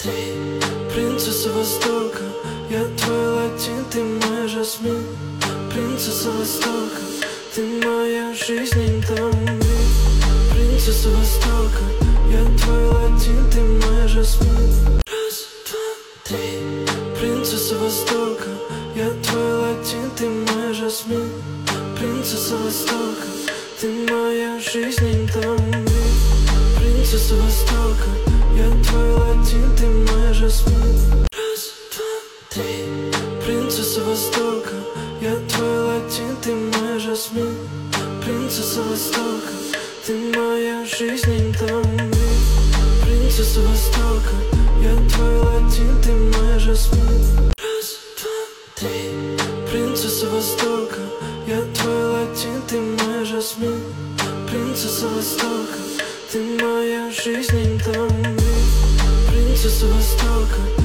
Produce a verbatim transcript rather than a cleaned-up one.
Ты принцесса Востока, я твой латин, ты мой жасмин. Принцесса Востока, ты моя жизнь, интомит. Принцесса Востока, я твой латин, ты мой жасмин. Раз, два, три. Принцесса Востока, я твой латин, ты мой жасмин. Принцесса Востока, ты моя жизнь, интомит. Принцесса Востока, я твой латин, ты моя жасмин. Раз, два, три. Принцесса Востока, я твой латин, ты моя жасмин. Принцесса Востока, ты моя жизнь, интомит. Принцесса Востока, я твой латин, ты моя жасмин. Раз, два, три. Принцесса Востока, я твой латин, ты моя жасмин. Принцесса Востока, ты моя жизнь, интомит. Принцесса Востока.